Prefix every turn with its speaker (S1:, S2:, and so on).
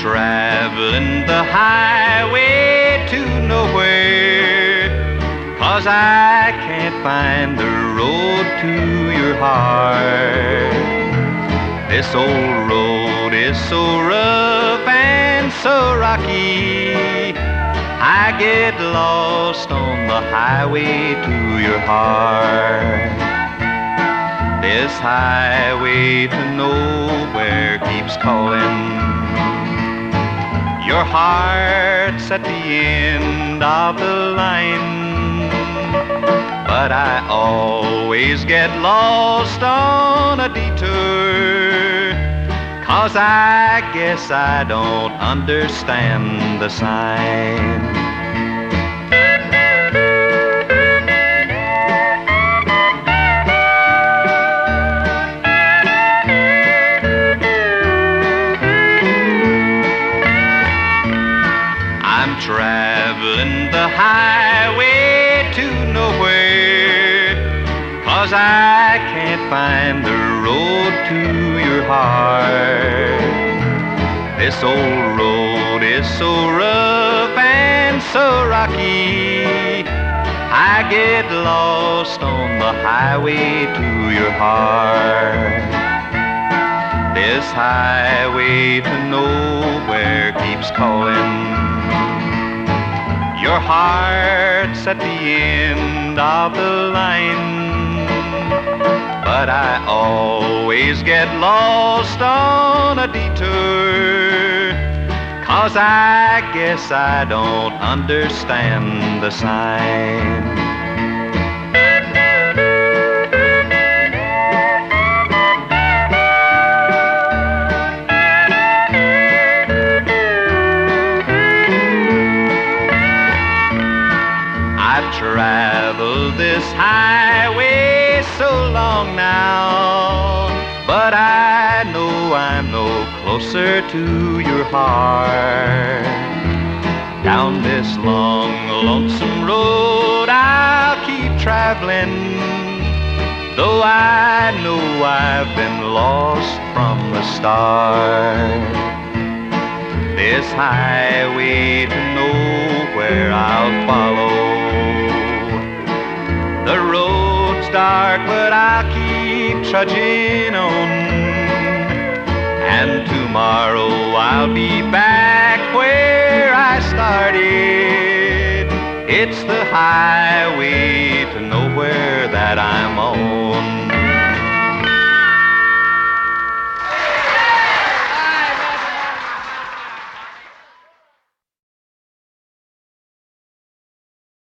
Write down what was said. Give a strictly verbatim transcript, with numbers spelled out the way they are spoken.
S1: traveling the highway to nowhere, 'cause I can't find the road to your heart. This old road is so rough and so rocky, I get lost on the highway to your heart. This highway to nowhere keeps calling. Your heart's at the end of the line, but I always get lost on a detour, 'cause I guess I don't understand the sign. I'm traveling the highway to nowhere, 'cause I can't find the road to your heart. This old road is so rough and so rocky, I get lost on the highway to your heart. This highway to nowhere keeps calling. Your heart's at the end of the line, but I always get lost on a detour, 'cause I guess I don't understand the sign. I've traveled this highway so long now, but I know I'm no closer to your heart. Down this long, lonesome road I'll keep traveling, though I know I've been lost from the start. This highway to nowhere I'll follow. The road's dark, but I'll keep trudging on, and tomorrow I'll be back where I started. It's the highway to nowhere that I'm on.